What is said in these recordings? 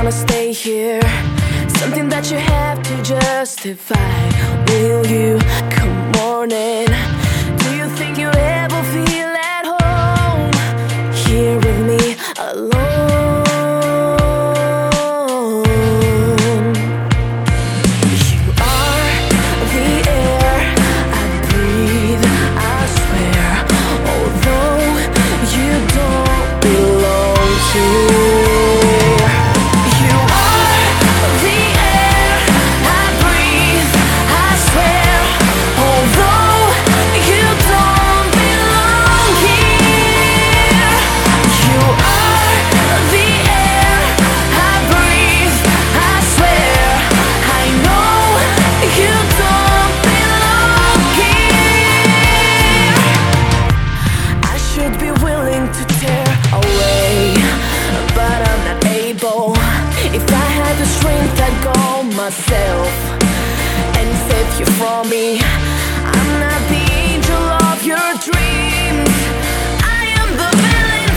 wanna stay here. Something that you have to justify. Will you come morning? Do you think you ever feel at home here with me alone? You are the air I breathe, I swear. Although you don't belong to me. If I had the strength, I'd go myself and save you from me. I'm not the angel of your dreams. I am the villain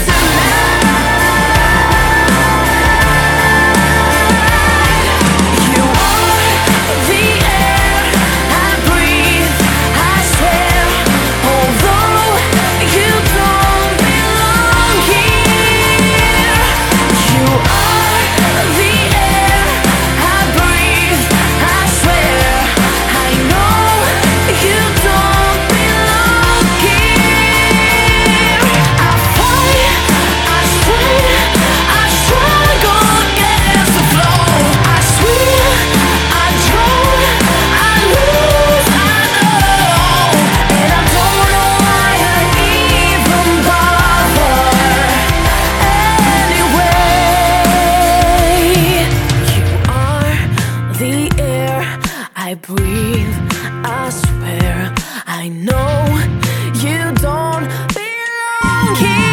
tonight. You are the air I breathe, I swear. Although you don't belong here, you are the air I breathe, I swear. I know you don't belong here. I fight, I strain, I struggle against the flow. I swim, I drown, I lose, I know. And I don't know why I even bother anyway. You are the air I breathe, I swear. I know you don't belong here.